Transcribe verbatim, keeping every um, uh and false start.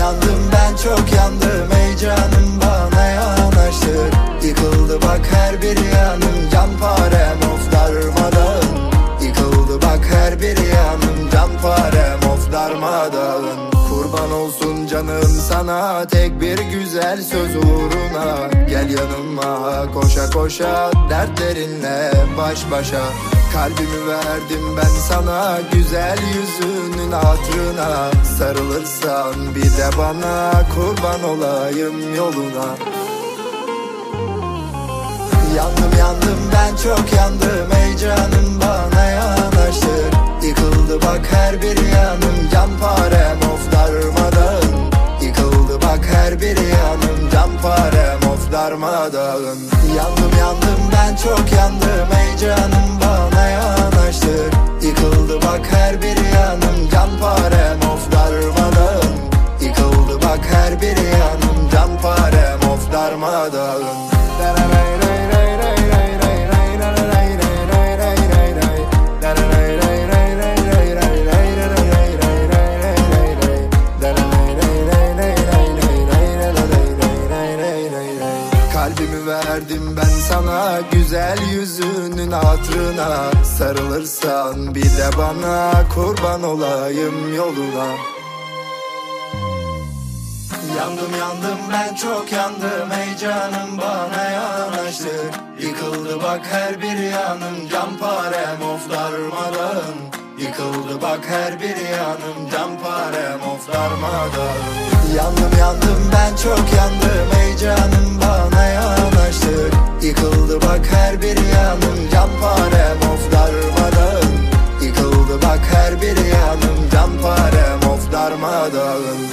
yandım ben çok yandım, ey canım bana yanaştır. Yıkıldı bak her bir yanım, canparem of darmadağın. Yıkıldı bak her bir yanım, canparem of darmadağın. Kurban olsun canım sana, tek bir güzel söz uğruna. Gel yanıma koşa koşa, dertlerinle baş başa. Kalbimi verdim ben sana, güzel yüzünün hatırına. Sarılırsan bir de bana, kurban olayım yoluna. Yandım yandım ben çok yandım, ey canım bana yanaştır. Yıkıldı bak her bir yanım, canparem of darmadağın. Yıkıldı bak her bir yanım, canparem of darmadağın. Yandım yandım ben çok yandım, ey canım bana yanaştır. Yıkıldı bak her bir yanım, canparem of darmadağın. Yıkıldı bak her bir yanım, canparem of darmadağın. Kalbimi verdim ben sana, güzel yüzünün hatırına. Sarılırsan bir de bana, kurban olayım yoluna. Yandım yandım ben çok yandım, ey canım bana yanaştır. Yıkıldı bak her bir yanım, canparem of darmadağın. Yıkıldı bak her bir yanım, canparem of darmadağın. Yandım yandım ben çok yandım, ey canım bana yanaştır. Yıkıldı bak her bir yanım, canparem of darmadağın. Yıkıldı bak her bir yanım, canparem of darmadağın.